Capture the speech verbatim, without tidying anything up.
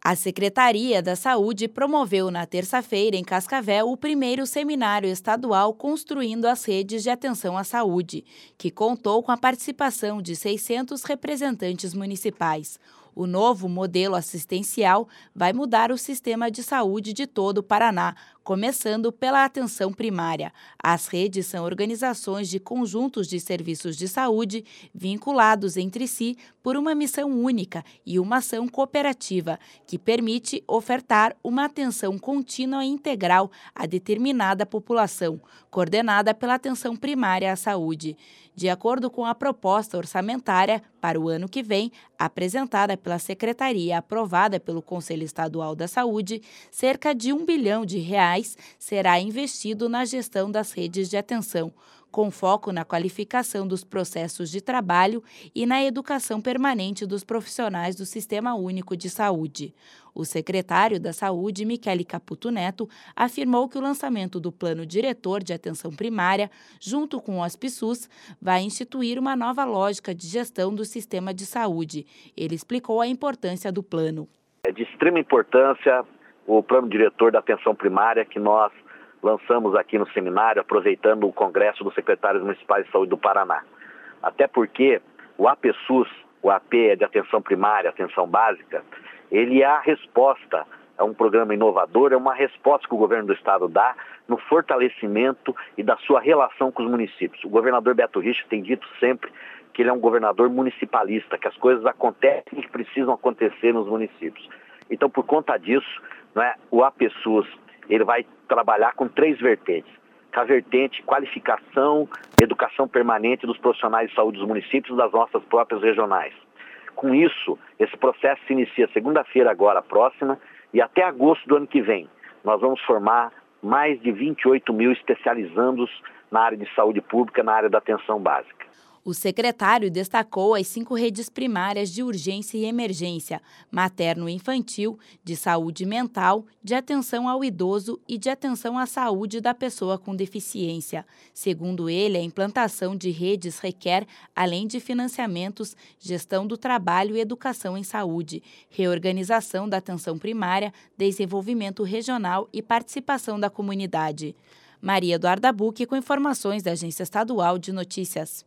A Secretaria da Saúde promoveu na terça-feira, em Cascavel, o primeiro seminário estadual Construindo as Redes de Atenção à Saúde, que contou com a participação de seiscentos representantes municipais. O novo modelo assistencial vai mudar o sistema de saúde de todo o Paraná, começando pela atenção primária. As redes são organizações de conjuntos de serviços de saúde vinculados entre si por uma missão única e uma ação cooperativa, que permite ofertar uma atenção contínua e integral a determinada população, coordenada pela atenção primária à saúde. De acordo com a proposta orçamentária para o ano que vem, apresentada pela Secretaria e aprovada pelo Conselho Estadual da Saúde, cerca de um bilhão de reais será investido na gestão das redes de atenção, com foco na qualificação dos processos de trabalho e na educação permanente dos profissionais do Sistema Único de Saúde. O secretário da Saúde, Michele Caputo Neto, afirmou que o lançamento do Plano Diretor de Atenção Primária, junto com o HospiSUS, vai instituir uma nova lógica de gestão do sistema de saúde. Ele explicou a importância do plano. É de extrema importância o Plano Diretor da Atenção Primária que nós lançamos aqui no seminário, aproveitando o Congresso dos Secretários Municipais de Saúde do Paraná. Até porque o APSUS, o A P é de Atenção Primária, Atenção Básica, ele é a resposta, é um programa inovador, é uma resposta que o governo do estado dá no fortalecimento e da sua relação com os municípios. O governador Beto Richa tem dito sempre que ele é um governador municipalista, que as coisas acontecem e precisam acontecer nos municípios. Então, por conta disso, não é, o APSUS ele vai trabalhar com três vertentes. A vertente qualificação, educação permanente dos profissionais de saúde dos municípios das nossas próprias regionais. Com isso, esse processo se inicia segunda-feira agora, próxima, e até agosto do ano que vem. Nós vamos formar mais de vinte e oito mil especializandos na área de saúde pública, na área da atenção básica. O secretário destacou as cinco redes primárias de urgência e emergência, materno-infantil, de saúde mental, de atenção ao idoso e de atenção à saúde da pessoa com deficiência. Segundo ele, a implantação de redes requer, além de financiamentos, gestão do trabalho e educação em saúde, reorganização da atenção primária, desenvolvimento regional e participação da comunidade. Maria Eduarda Buque, com informações da Agência Estadual de Notícias.